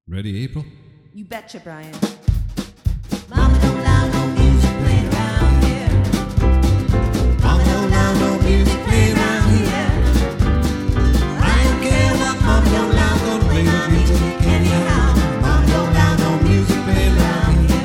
Ready, April? You betcha, Brian. Mama don't allow no music playing around here. Mama don't allow no music playing around here. I don't care what mama don't allow, gonna play my music anyhow. Mama don't allow no music playing around here.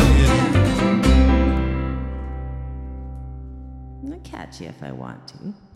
I'll catch you if I want to.